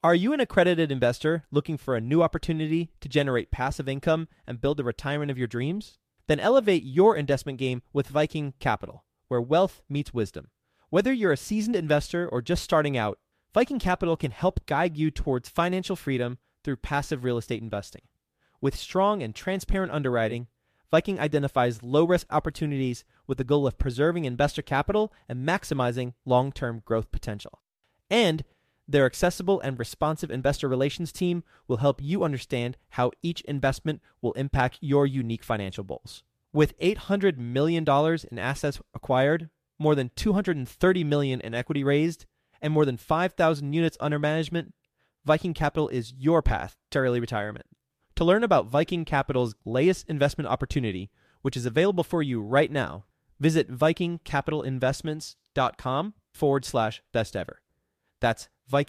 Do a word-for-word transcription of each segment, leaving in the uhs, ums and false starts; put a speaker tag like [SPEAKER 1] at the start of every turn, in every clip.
[SPEAKER 1] Are you an accredited investor looking for a new opportunity to generate passive income and build the retirement of your dreams? Then elevate your investment game with Viking Capital, where wealth meets wisdom. Whether you're a seasoned investor or just starting out, Viking Capital can help guide you towards financial freedom through passive real estate investing. With strong and transparent underwriting, Viking identifies low-risk opportunities with the goal of preserving investor capital and maximizing long-term growth potential. And their accessible and responsive investor relations team will help you understand how each investment will impact your unique financial goals. With eight hundred million dollars in assets acquired, more than two hundred thirty million dollars in equity raised, and more than five thousand units under management, Viking Capital is your path to early retirement. To learn about Viking Capital's latest investment opportunity, which is available for you right now, visit vikingcapitalinvestments.com forward slash best ever. That's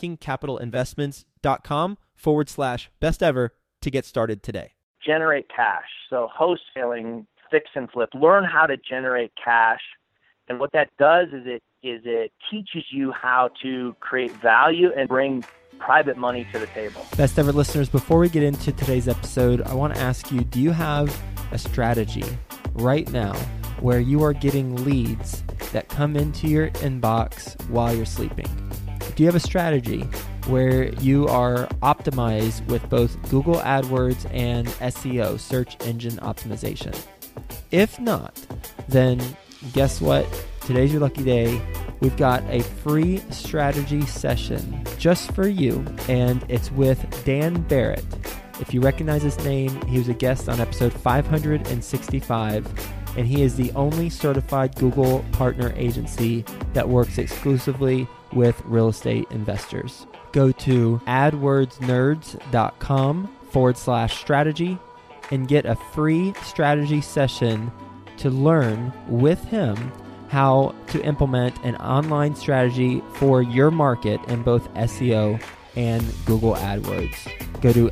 [SPEAKER 1] vikingcapitalinvestments.com forward slash best ever to get started today.
[SPEAKER 2] Generate cash. So wholesaling, fix and flip, learn how to generate cash. And what that does is it is it teaches you how to create value and bring private money to the table.
[SPEAKER 1] Best ever listeners, before we get into today's episode, I want to ask you, do you have a strategy right now where you are getting leads that come into your inbox while you're sleeping? Do you have a strategy where you are optimized with both Google AdWords and S E O, search engine optimization? If not, then guess what? Today's your lucky day. We've got a free strategy session just for you, and it's with Dan Barrett. If you recognize his name, he was a guest on episode five hundred sixty-five, and he is the only certified Google partner agency that works exclusively with real estate investors. Go to adwordsnerds.com forward slash strategy and get a free strategy session to learn with him how to implement an online strategy for your market in both S E O and Google AdWords. Go to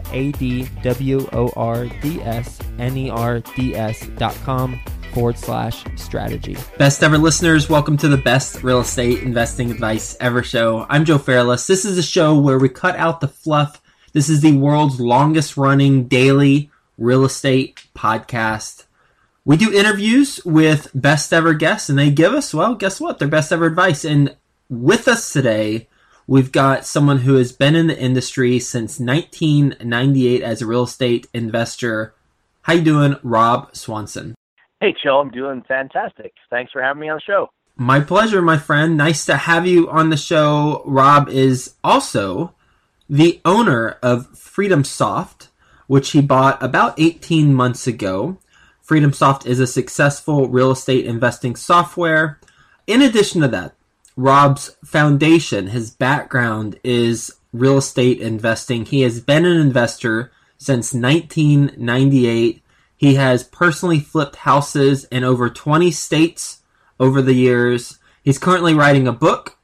[SPEAKER 1] adwordsnerds.com forward slash strategy. Best ever listeners, welcome to the best real estate investing advice ever show. I'm Joe Fairless. This is a show where we cut out the fluff. This is the world's longest running daily real estate podcast. We do interviews with best ever guests, and they give us, well, guess what? Their best ever advice. And with us today, we've got someone who has been in the industry since nineteen ninety-eight as a real estate investor. How you doing, Rob Swanson?
[SPEAKER 2] Hey, Joe, I'm doing fantastic. Thanks for having me on the show.
[SPEAKER 1] My pleasure, my friend. Nice to have you on the show. Rob is also the owner of FreedomSoft, which he bought about eighteen months ago. FreedomSoft is a successful real estate investing software. In addition to that, Rob's foundation, his background is real estate investing. He has been an investor since nineteen ninety-eight. He has personally flipped houses in over twenty states over the years. He's currently writing a book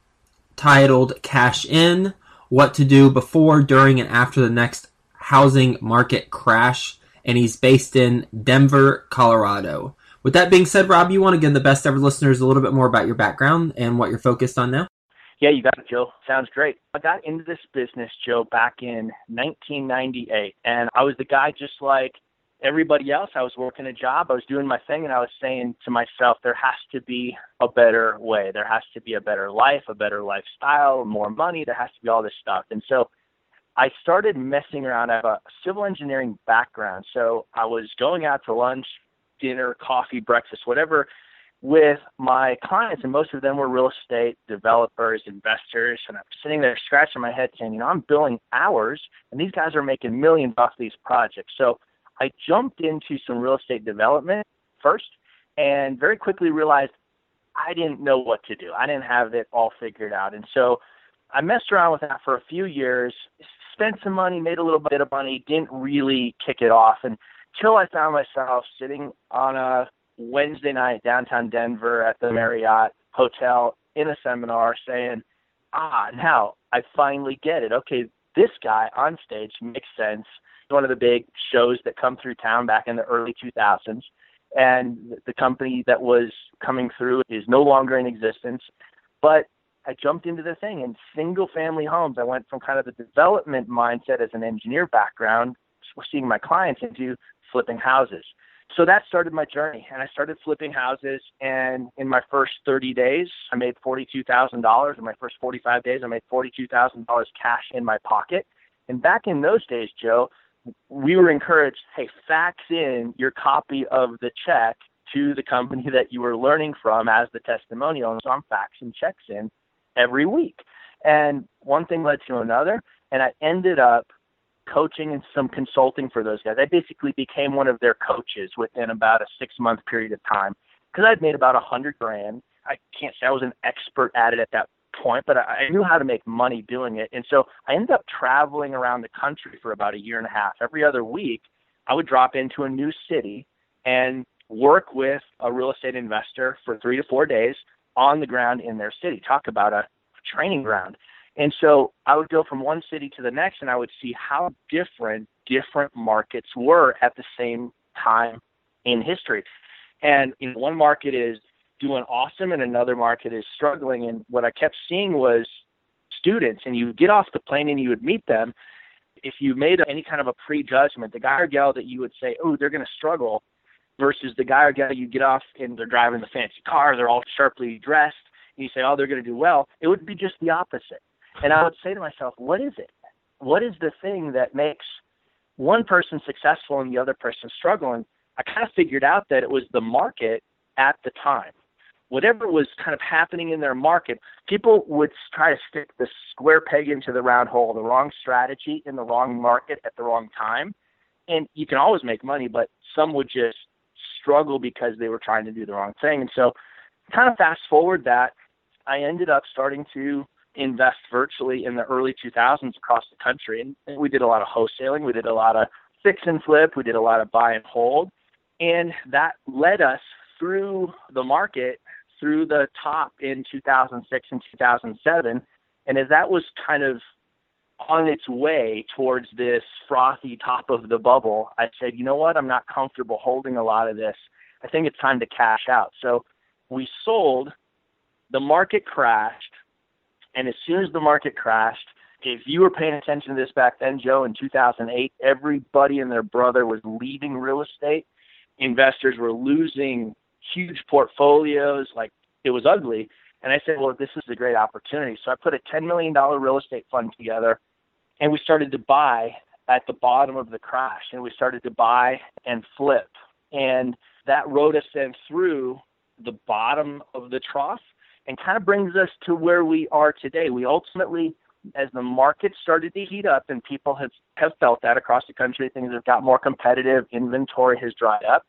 [SPEAKER 1] titled Cash In: What to Do Before, During, and After the Next Housing Market Crash. And he's based in Denver, Colorado. With that being said, Rob, you want to give the best ever listeners a little bit more about your background and what you're focused on now?
[SPEAKER 2] Yeah, you got it, Joe. Sounds great. I got into this business, Joe, back in nineteen ninety-eight. And I was the guy just like everybody else. I was working a job. I was doing my thing. And I was saying to myself, there has to be a better way. There has to be a better life, a better lifestyle, more money. There has to be all this stuff. And so I started messing around. I have a civil engineering background, so I was going out to lunch, dinner, coffee, breakfast, whatever, with my clients, and most of them were real estate developers, investors, and I'm sitting there scratching my head saying, you know, I'm billing hours, and these guys are making millions off these projects. So I jumped into some real estate development first and very quickly realized I didn't know what to do. I didn't have it all figured out, and so I messed around with that for a few years, spent some money, made a little bit of money, didn't really kick it off until I found myself sitting on a Wednesday night downtown Denver at the Marriott Hotel in a seminar saying, ah, now I finally get it. Okay, this guy on stage makes sense. One of the big shows that come through town back in the early two thousands. And the company that was coming through is no longer in existence. But I jumped into the thing in single family homes. I went from kind of the development mindset as an engineer background, seeing my clients, into flipping houses. So that started my journey, and I started flipping houses, and in my first thirty days, I made forty-two thousand dollars. In my first forty-five days, I made forty-two thousand dollars cash in my pocket. And back in those days, Joe, we were encouraged, hey, fax in your copy of the check to the company that you were learning from as the testimonial. And so I'm faxing checks in every week. And one thing led to another, and I ended up coaching and some consulting for those guys. I basically became one of their coaches within about a six-month period of time because I'd made about a hundred grand. I can't say I was an expert at it at that point, but I knew how to make money doing it. And so I ended up traveling around the country for about a year and a half. Every other week, I would drop into a new city and work with a real estate investor for three to four days on the ground in their city. Talk about a training ground. And so I would go from one city to the next, and I would see how different different markets were at the same time in history. And in one market is doing awesome, and another market is struggling. And what I kept seeing was students, and you would get off the plane and you would meet them. If you made any kind of a prejudgment, the guy or gal that you would say, oh, they're going to struggle, versus the guy or gal you get off and they're driving the fancy car, they're all sharply dressed, and you say, oh, they're going to do well, it would be just the opposite. And I would say to myself, what is it? What is the thing that makes one person successful and the other person struggling? I kind of figured out that it was the market at the time. Whatever was kind of happening in their market, people would try to stick the square peg into the round hole, the wrong strategy in the wrong market at the wrong time. And you can always make money, but some would just struggle because they were trying to do the wrong thing. And so kind of fast forward that, I ended up starting to invest virtually in the early two thousands across the country. And, and we did a lot of wholesaling. We did a lot of fix and flip. We did a lot of buy and hold. And that led us through the market, through the top in two thousand six and two thousand seven. And as that was kind of on its way towards this frothy top of the bubble, I said, you know what? I'm not comfortable holding a lot of this. I think it's time to cash out. So we sold. The market crashed. And as soon as the market crashed, if you were paying attention to this back then, Joe, in two thousand eight, everybody and their brother was leaving real estate. Investors were losing huge portfolios. Like, it was ugly. And I said, well, this is a great opportunity. So I put a ten million dollars real estate fund together, and we started to buy at the bottom of the crash. And we started to buy and flip. And that rode us then through the bottom of the trough, and kind of brings us to where we are today. We ultimately, as the market started to heat up, and people have, have felt that across the country, things have got more competitive, inventory has dried up,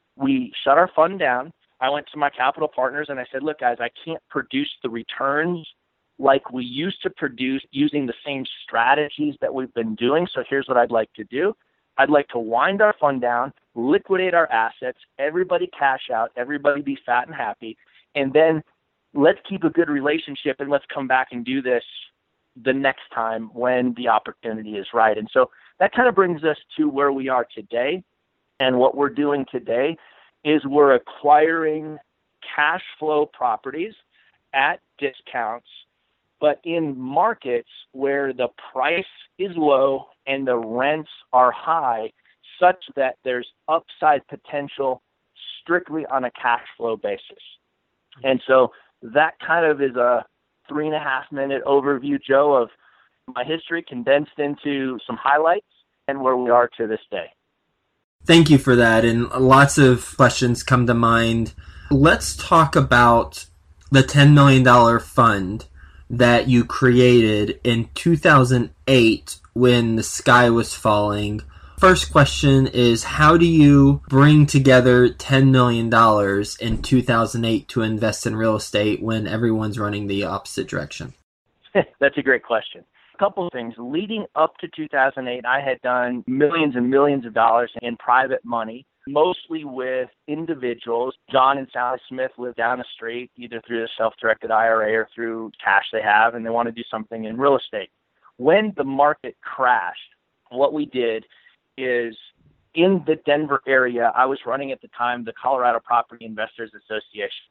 [SPEAKER 2] we shut our fund down. I went to my capital partners and I said, look, guys, I can't produce the returns like we used to produce using the same strategies that we've been doing. So here's what I'd like to do. I'd like to wind our fund down, liquidate our assets, everybody cash out, everybody be fat and happy, and then let's keep a good relationship, and let's come back and do this the next time when the opportunity is right. And so that kind of brings us to where we are today. And what we're doing today is we're acquiring cash flow properties at discounts, but in markets where the price is low and the rents are high, such that there's upside potential strictly on a cash flow basis. And so that kind of is a three and a half minute overview, Joe, of my history condensed into some highlights and where we are to this day.
[SPEAKER 1] Thank you for that. And lots of questions come to mind. Let's talk about the ten million dollars fund that you created in two thousand eight when the sky was falling. First question is, how do you bring together ten million dollars in two thousand eight to invest in real estate when everyone's running the opposite direction?
[SPEAKER 2] That's a great question. A couple of things. Leading up to two thousand eight, I had done millions and millions of dollars in private money, mostly with individuals. John and Sally Smith live down the street, either through the self-directed I R A or through cash they have, and they want to do something in real estate. When the market crashed, what we did is in the Denver area, I was running at the time the Colorado Property Investors Association.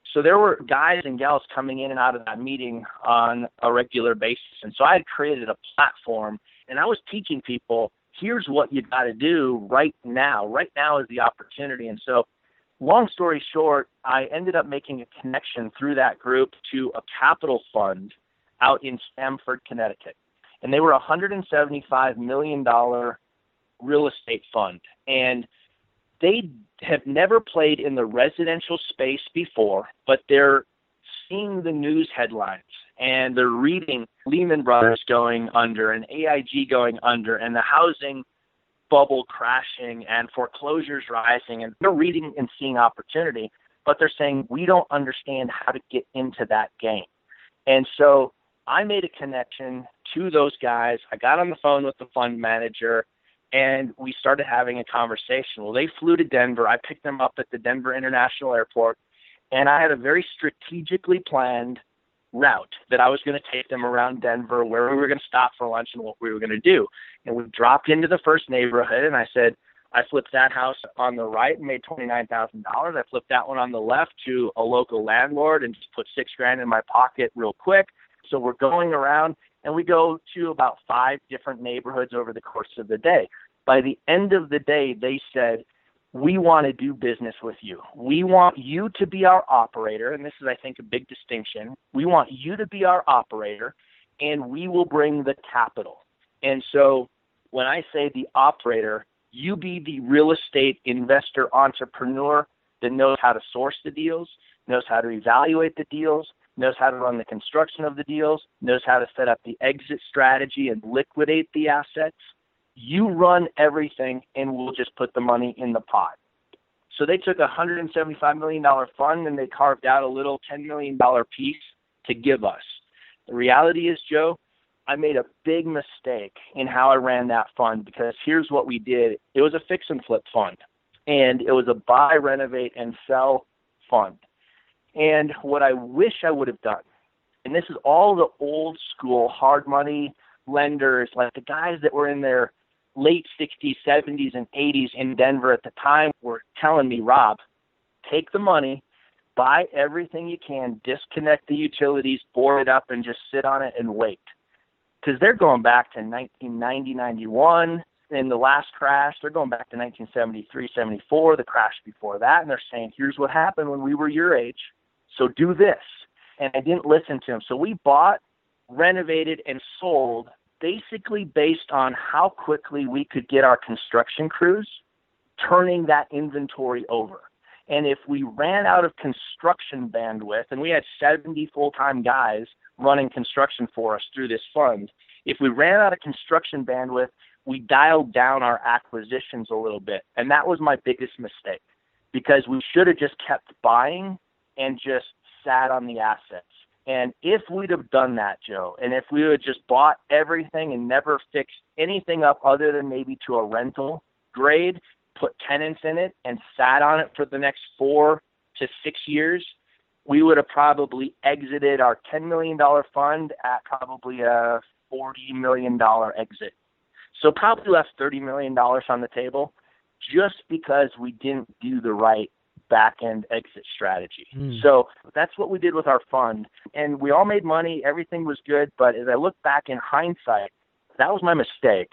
[SPEAKER 2] So there were guys and gals coming in and out of that meeting on a regular basis. And so I had created a platform, and I was teaching people, here's what you got to do right now. Right now is the opportunity. And so long story short, I ended up making a connection through that group to a capital fund out in Stamford, Connecticut. And they were a one hundred seventy-five million dollars real estate fund. And they have never played in the residential space before, but they're seeing the news headlines and they're reading Lehman Brothers going under and A I G going under and the housing bubble crashing and foreclosures rising. And they're reading and seeing opportunity, but they're saying, we don't understand how to get into that game. And so I made a connection to those guys. I got on the phone with the fund manager, and we started having a conversation. Well, they flew to Denver. I picked them up at the Denver International Airport, and I had a very strategically planned route that I was going to take them around Denver, where we were going to stop for lunch and what we were going to do. And we dropped into the first neighborhood, and I said, I flipped that house on the right and made twenty-nine thousand dollars. I flipped that one on the left to a local landlord and just put six grand in my pocket real quick. So we're going around, and we go to about five different neighborhoods over the course of the day. By the end of the day, they said, we want to do business with you. We want you to be our operator, and this is, I think, a big distinction. We want you to be our operator, and we will bring the capital. And so when I say the operator, you be the real estate investor entrepreneur that knows how to source the deals, knows how to evaluate the deals, knows how to run the construction of the deals, knows how to set up the exit strategy and liquidate the assets. You run everything, and we'll just put the money in the pot. So they took a one hundred seventy-five million dollars fund, and they carved out a little ten million dollars piece to give us. The reality is, Joe, I made a big mistake in how I ran that fund, because here's what we did. It was a fix and flip fund, and it was a buy, renovate, and sell fund. And what I wish I would have done, and this is all the old school hard money lenders, like the guys that were in their late sixties, seventies, and eighties in Denver at the time, were telling me, Rob, take the money, buy everything you can, disconnect the utilities, board it up, and just sit on it and wait. Because they're going back to nineteen ninety, ninety-one in the last crash. They're going back to nineteen seventy-three, seventy-four, the crash before that, and they're saying, here's what happened when we were your age, so do this. And I didn't listen to them. So we bought, renovated, and sold basically based on how quickly we could get our construction crews turning that inventory over. And if we ran out of construction bandwidth, and we had seventy full-time guys running construction for us through this fund, if we ran out of construction bandwidth, we dialed down our acquisitions a little bit. And that was my biggest mistake, because we should have just kept buying and just sat on the assets. And if we'd have done that, Joe, and if we had just bought everything and never fixed anything up other than maybe to a rental grade, put tenants in it, and sat on it for the next four to six years, we would have probably exited our ten million dollars fund at probably a forty million dollars exit. So probably left thirty million dollars on the table just because we didn't do the right back-end exit strategy. Mm. So that's what we did with our fund. And we all made money. Everything was good. But as I look back in hindsight, that was my mistake.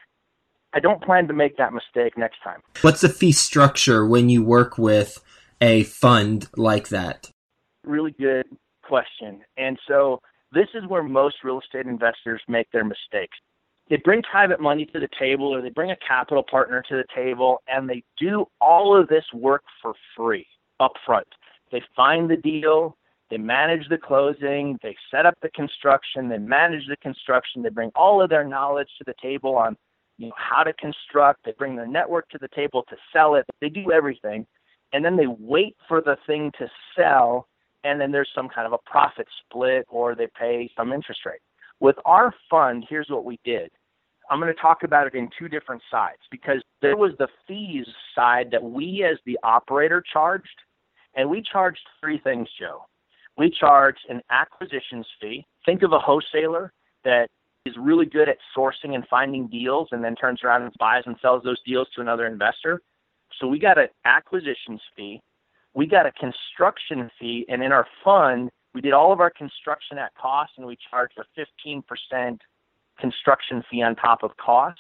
[SPEAKER 2] I don't plan to make that mistake next time.
[SPEAKER 3] What's the fee structure when you work with a fund like that?
[SPEAKER 2] Really good question. And so this is where most real estate investors make their mistakes. They bring private money to the table, or they bring a capital partner to the table, and they do all of this work for free up front. They find the deal, they manage the closing, they set up the construction, they manage the construction, they bring all of their knowledge to the table on, you know, how to construct, they bring their network to the table to sell it, they do everything, and then they wait for the thing to sell, and then there's some kind of a profit split, or they pay some interest rate. With our fund, here's what we did. I'm going to talk about it in two different sides, because there was the fees side that we as the operator charged, and we charged three things, Joe. We charged an acquisitions fee. Think of a wholesaler that is really good at sourcing and finding deals and then turns around and buys and sells those deals to another investor. So we got an acquisitions fee. we got a construction fee, and in our fund, we did all of our construction at cost, and we charged a fifteen percent construction fee on top of cost.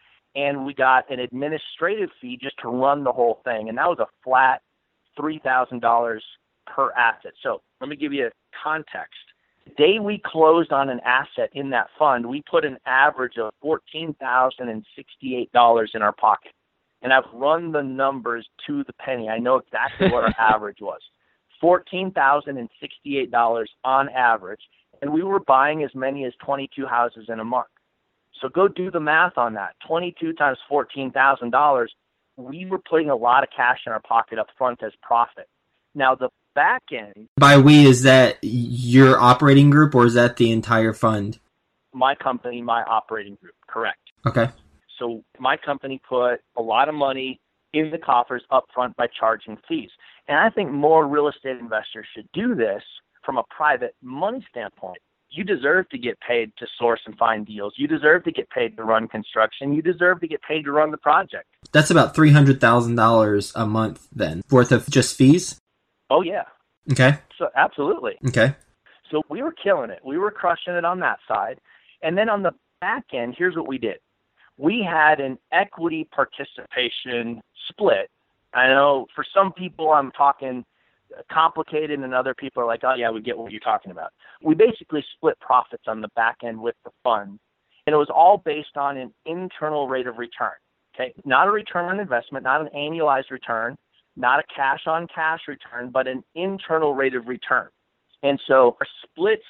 [SPEAKER 2] And we got an administrative fee just to run the whole thing. And that was a flat three thousand dollars per asset. So let me give you context. The day we closed on an asset in that fund, we put an average of fourteen thousand sixty-eight dollars in our pocket. And I've run the numbers to the penny. I know exactly what our average was. fourteen thousand sixty-eight dollars on average. And we were buying as many as twenty-two houses in a month. So go do the math on that. twenty-two times fourteen thousand dollars, we were putting a lot of cash in our pocket up front as profit. Now, the back end...
[SPEAKER 3] By we, is that your operating group, or is that the entire fund?
[SPEAKER 2] My company, my operating group, correct.
[SPEAKER 3] Okay.
[SPEAKER 2] So my company put a lot of money in the coffers up front by charging fees. And I think more real estate investors should do this from a private money standpoint. You deserve to get paid to source and find deals. You deserve to get paid to run construction. You deserve to get paid to run the project.
[SPEAKER 3] That's about three hundred thousand dollars a month then, worth of just fees?
[SPEAKER 2] Oh, yeah.
[SPEAKER 3] Okay.
[SPEAKER 2] So absolutely.
[SPEAKER 3] Okay.
[SPEAKER 2] So we were killing it. We were crushing it on that side. And then on the back end, here's what we did. We had an equity participation split. I know for some people I'm talking complicated, and other people are like, oh, yeah, we get what you're talking about. We basically split profits on the back end with the fund, and it was all based on an internal rate of return, okay? Not a return on investment, not an annualized return, not a cash-on-cash return, but an internal rate of return. And so our splits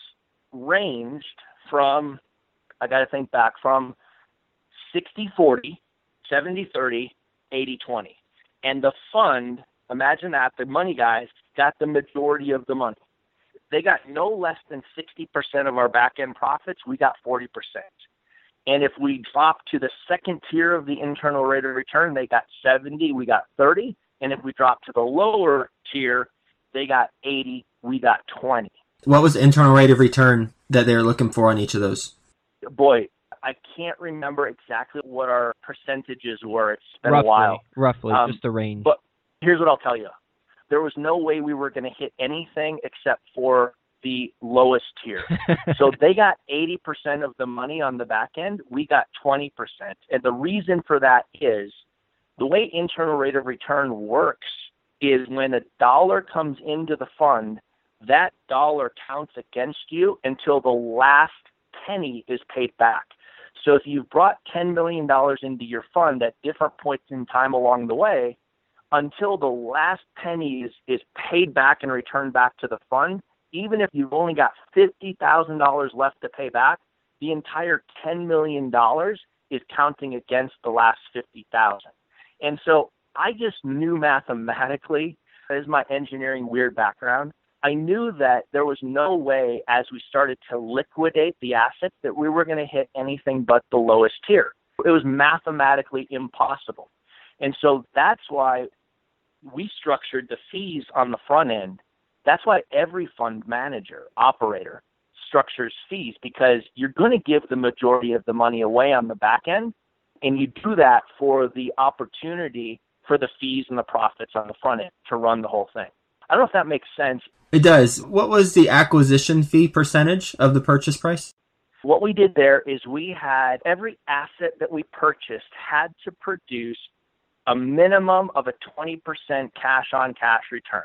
[SPEAKER 2] ranged from, I got to think back, from sixty forty, seventy thirty, eighty twenty. And the fund, imagine that, the money guys got the majority of the money. They got no less than sixty percent of our back-end profits. We got forty percent. And if we drop to the second tier of the internal rate of return, they got seventy, we got thirty. And if we drop to the lower tier, they got eighty, we got twenty.
[SPEAKER 3] What was the internal rate of return that they were looking for on each of those?
[SPEAKER 2] Boy, I can't remember exactly what our percentages were. It's been
[SPEAKER 1] roughly,
[SPEAKER 2] a while.
[SPEAKER 1] Roughly,
[SPEAKER 2] Um,
[SPEAKER 1] just a range.
[SPEAKER 2] But here's what I'll tell you. There was no way we were going to hit anything except for the lowest tier. So they got eighty percent of the money on the back end. We got twenty percent. And the reason for that is the way internal rate of return works is when a dollar comes into the fund, that dollar counts against you until the last penny is paid back. So if you've brought ten million dollars into your fund at different points in time along the way, until the last penny is, is paid back and returned back to the fund, even if you've only got fifty thousand dollars left to pay back, the entire ten million dollars is counting against the last fifty thousand dollars. And so I just knew mathematically, as my engineering weird background, I knew that there was no way as we started to liquidate the assets that we were going to hit anything but the lowest tier. It was mathematically impossible. And so that's why we structured the fees on the front end. That's why every fund manager, operator, structures fees, because you're going to give the majority of the money away on the back end, and you do that for the opportunity for the fees and the profits on the front end to run the whole thing. I don't know if that makes sense.
[SPEAKER 3] It does. What was the acquisition fee percentage of the purchase price?
[SPEAKER 2] What we did there is we had every asset that we purchased had to produce a minimum of a twenty percent cash-on-cash return.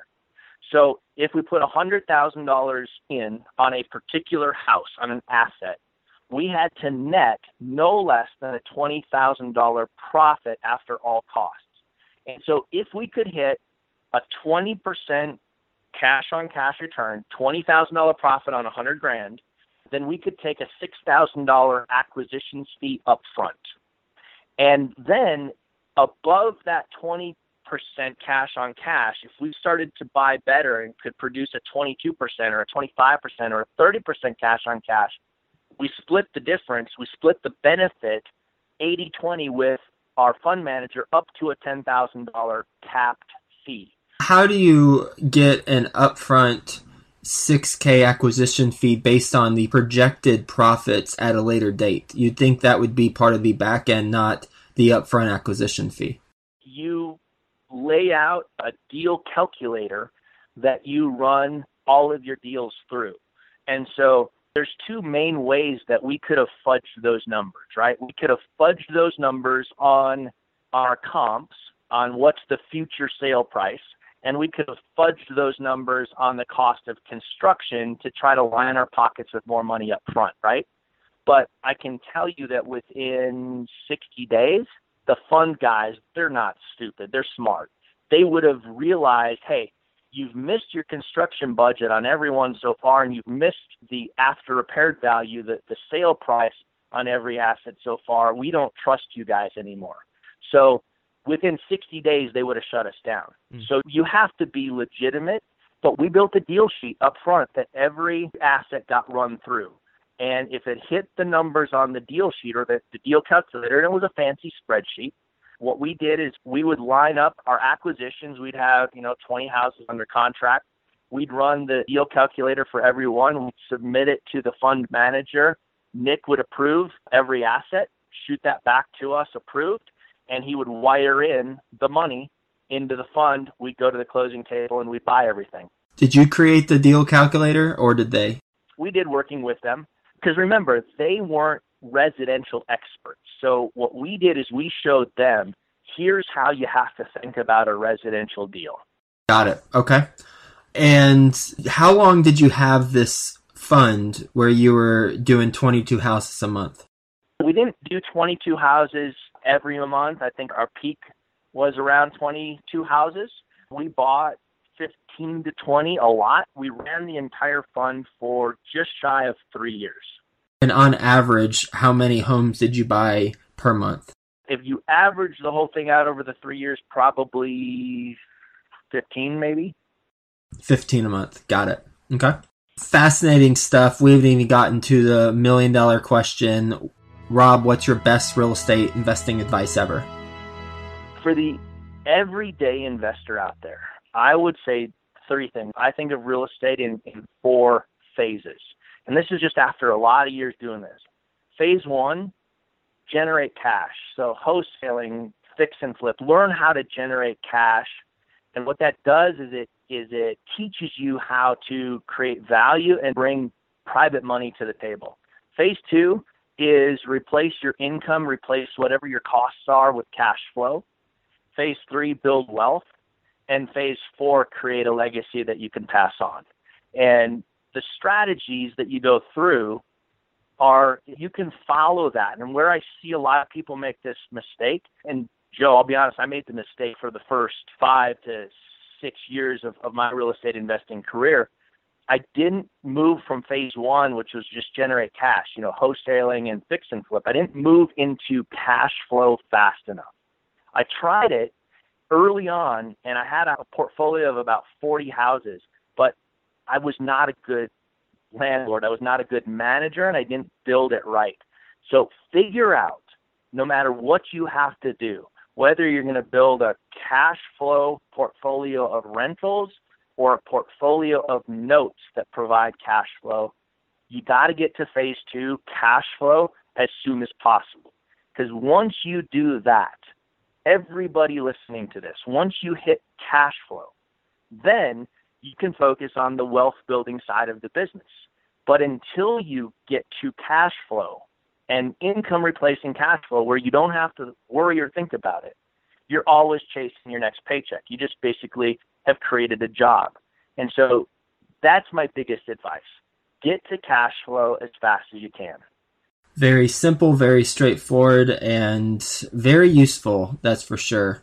[SPEAKER 2] So if we put one hundred thousand dollars in on a particular house, on an asset, we had to net no less than a twenty thousand dollars profit after all costs. And so if we could hit a twenty percent cash-on-cash return, twenty thousand dollars profit on one hundred grand, then we could take a six thousand dollars acquisition fee up front. And then above that twenty percent cash on cash, if we started to buy better and could produce a twenty-two percent or a twenty-five percent or a thirty percent cash on cash, we split the difference. We split the benefit eighty twenty with our fund manager up to a ten thousand dollars capped fee.
[SPEAKER 3] How do you get an upfront six K acquisition fee based on the projected profits at a later date? You'd think that would be part of the back end, not the upfront acquisition fee.
[SPEAKER 2] You lay out a deal calculator that you run all of your deals through. And so there's two main ways that we could have fudged those numbers, right? We could have fudged those numbers on our comps, on what's the future sale price, and we could have fudged those numbers on the cost of construction to try to line our pockets with more money up front, right? But I can tell you that within sixty days, the fund guys, they're not stupid. They're smart. They would have realized, hey, you've missed your construction budget on everyone so far, and you've missed the after repaired value, the, the sale price on every asset so far. We don't trust you guys anymore. So within sixty days, they would have shut us down. Mm. So you have to be legitimate, but we built a deal sheet up front that every asset got run through. And if it hit the numbers on the deal sheet or the, the deal calculator, and it was a fancy spreadsheet, what we did is we would line up our acquisitions. We'd have, you know, twenty houses under contract. We'd run the deal calculator for every one. We'd submit it to the fund manager. Nick would approve every asset, shoot that back to us approved, and he would wire in the money into the fund. We'd go to the closing table and we'd buy everything.
[SPEAKER 3] Did you create the deal calculator or did they?
[SPEAKER 2] We did, working with them. Because remember, they weren't residential experts. So what we did is we showed them, here's how you have to think about a residential deal.
[SPEAKER 3] Got it. Okay. And how long did you have this fund where you were doing twenty-two houses a month?
[SPEAKER 2] We didn't do twenty-two houses every month. I think our peak was around twenty-two houses. We bought fifteen to twenty, a lot. We ran the entire fund for just shy of three years.
[SPEAKER 3] And on average, how many homes did you buy per month?
[SPEAKER 2] If you average the whole thing out over the three years, probably fifteen maybe.
[SPEAKER 3] fifteen a month. Got it. Okay. Fascinating stuff. We haven't even gotten to the million dollar question. Rob, what's your best real estate investing advice ever?
[SPEAKER 2] For the everyday investor out there, I would say three things. I think of real estate in, in four phases. And this is just after a lot of years doing this. Phase one, generate cash. So wholesaling, fix and flip. Learn how to generate cash. And what that does is it is it teaches you how to create value and bring private money to the table. Phase two is replace your income, replace whatever your costs are with cash flow. Phase three, build wealth. And phase four, create a legacy that you can pass on. And the strategies that you go through are, you can follow that. And where I see a lot of people make this mistake, and Joe, I'll be honest, I made the mistake for the first five to six years of, of my real estate investing career. I didn't move from phase one, which was just generate cash, you know, wholesaling and fix and flip. I didn't move into cash flow fast enough. I tried it early on, and I had a portfolio of about forty houses, but I was not a good landlord. I was not a good manager, and I didn't build it right. So figure out, no matter what you have to do, whether you're going to build a cash flow portfolio of rentals or a portfolio of notes that provide cash flow, you got to get to phase two, cash flow, as soon as possible. Because once you do that, everybody listening to this, once you hit cash flow, then you can focus on the wealth building side of the business. But until you get to cash flow and income replacing cash flow, where you don't have to worry or think about it, you're always chasing your next paycheck. You just basically have created a job. And so that's my biggest advice. Get to cash flow as fast as you can.
[SPEAKER 3] Very simple, very straightforward, and very useful, that's for sure.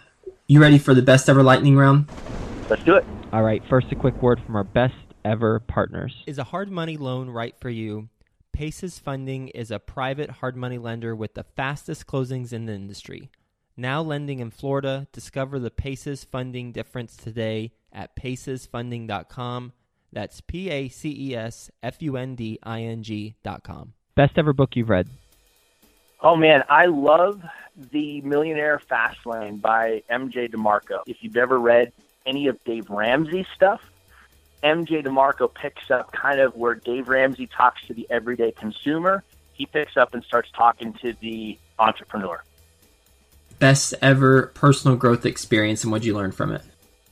[SPEAKER 3] You ready for the best ever lightning round?
[SPEAKER 2] Let's do it.
[SPEAKER 1] All right, first a quick word from our best ever partners. Is a hard money loan right for you? Paces Funding is a private hard money lender with the fastest closings in the industry. Now lending in Florida. Discover the Paces Funding difference today at paces funding dot com. That's P A C E S F U N D I N G dot com. Best ever book you've read?
[SPEAKER 2] Oh, man, I love The Millionaire Fastlane by M J DeMarco. If you've ever read any of Dave Ramsey's stuff, M J DeMarco picks up kind of where Dave Ramsey talks to the everyday consumer. He picks up and starts talking to the entrepreneur.
[SPEAKER 3] Best ever personal growth experience, and what'd you learn from it?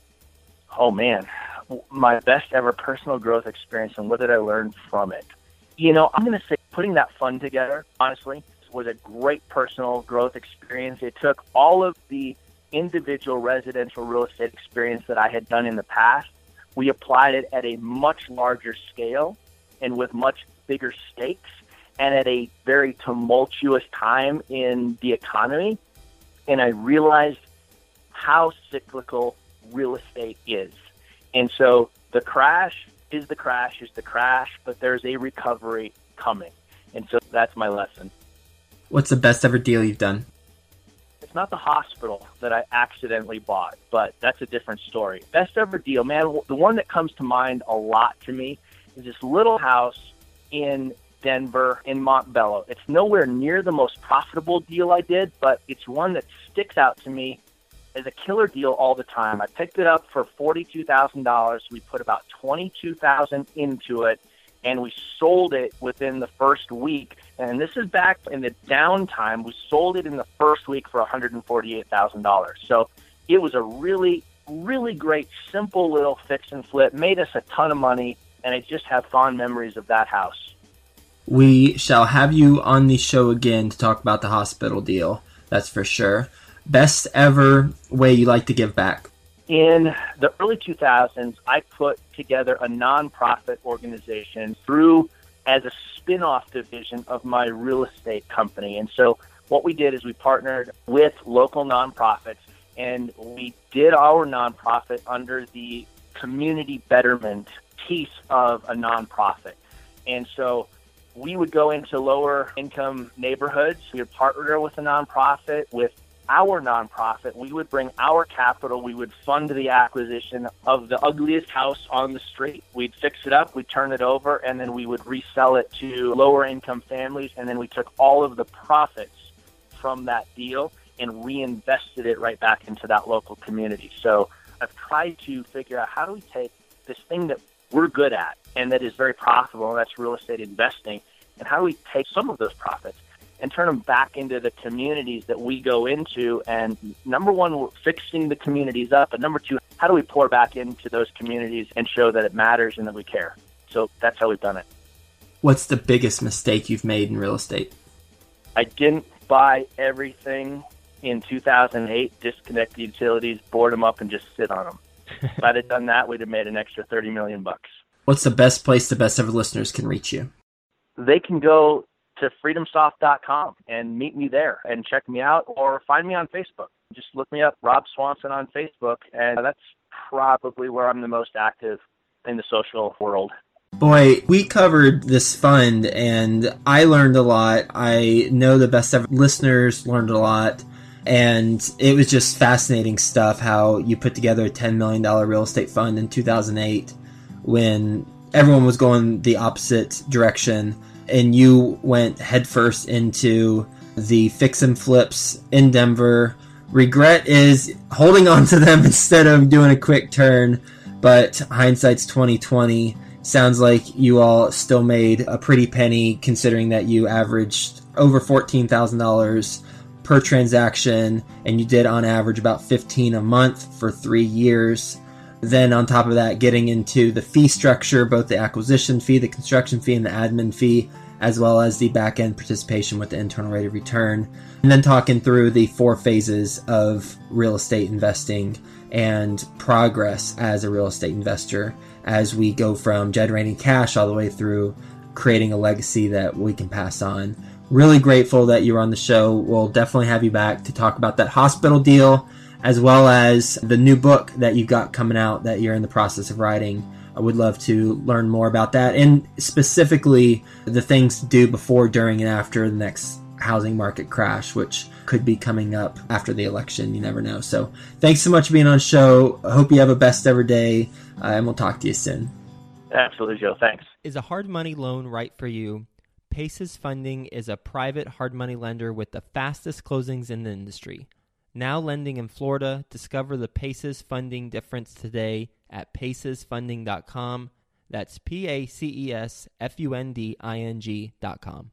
[SPEAKER 2] Oh, man. My best ever personal growth experience, and what did I learn from it? You know, I'm going to say putting that fund together, honestly, was a great personal growth experience. It took all of the individual residential real estate experience that I had done in the past. We applied it at a much larger scale and with much bigger stakes and at a very tumultuous time in the economy. And I realized how cyclical real estate is. And so the crash is the crash is the crash, but there's a recovery coming. And so that's my lesson.
[SPEAKER 3] What's the best ever deal you've done?
[SPEAKER 2] It's not the hospital that I accidentally bought, but that's a different story. Best ever deal, man, the one that comes to mind a lot to me is this little house in Denver, in Montbello. It's nowhere near the most profitable deal I did, but it's one that sticks out to me as a killer deal all the time. I picked it up for forty-two thousand dollars. We put about twenty-two thousand dollars into it, and we sold it within the first week. And this is back in the downtime. We sold it in the first week for one hundred forty-eight thousand dollars. So it was a really, really great, simple little fix and flip. Made us a ton of money, and I just have fond memories of that house.
[SPEAKER 3] We shall have you on the show again to talk about the hospital deal. That's for sure. Best ever way you like to give back?
[SPEAKER 2] In the early two thousands, I put together a nonprofit organization through as a spin-off division of my real estate company. And so what we did is we partnered with local nonprofits, and we did our nonprofit under the community betterment piece of a nonprofit. And so we would go into lower income neighborhoods. We would partner with a nonprofit, with our nonprofit. We would bring our capital. We would fund the acquisition of the ugliest house on the street. We'd fix it up, we'd turn it over, and then we would resell it to lower income families. And then we took all of the profits from that deal and reinvested it right back into that local community. So I've tried to figure out, how do we take this thing that we're good at and that is very profitable, and that's real estate investing, and how do we take some of those profits and turn them back into the communities that we go into? And number one, we're fixing the communities up. And number two, how do we pour back into those communities and show that it matters and that we care? So that's how we've done it.
[SPEAKER 3] What's the biggest mistake you've made in real estate?
[SPEAKER 2] I didn't buy everything in two thousand eight, disconnect the utilities, board them up, and just sit on them. If I'd have done that, we'd have made an extra thirty million bucks.
[SPEAKER 3] What's the best place the best ever listeners can reach you?
[SPEAKER 2] They can go to freedom soft dot com and meet me there and check me out, or find me on Facebook. Just look me up, Rob Swanson, on Facebook, and that's probably where I'm the most active in the social world.
[SPEAKER 3] Boy, we covered this fund, and I learned a lot. I know the best ever listeners learned a lot, and it was just fascinating stuff how you put together a ten million dollars real estate fund in two thousand eight when everyone was going the opposite direction, and you went headfirst into the fix and flips in Denver. Regret is holding on to them instead of doing a quick turn, but hindsight's twenty twenty. Sounds like you all still made a pretty penny, considering that you averaged over fourteen thousand dollars per transaction, and you did on average about fifteen a month for three years. Then on top of that, getting into the fee structure, both the acquisition fee, the construction fee, and the admin fee, as well as the back-end participation with the internal rate of return. And then talking through the four phases of real estate investing and progress as a real estate investor as we go from generating cash all the way through creating a legacy that we can pass on. Really grateful that you were on the show. We'll definitely have you back to talk about that hospital deal, as well as the new book that you've got coming out that you're in the process of writing. I would love to learn more about that, and specifically the things to do before, during, and after the next housing market crash, which could be coming up after the election. You never know. So thanks so much for being on the show. I hope you have a best ever day, uh, and we'll talk to you soon.
[SPEAKER 2] Absolutely, Joe. Thanks.
[SPEAKER 1] Is a hard money loan right for you? Paces Funding is a private hard money lender with the fastest closings in the industry. Now lending in Florida. Discover the Paces Funding difference today at paces funding dot com. That's P A C E S F U N D I N G dot com.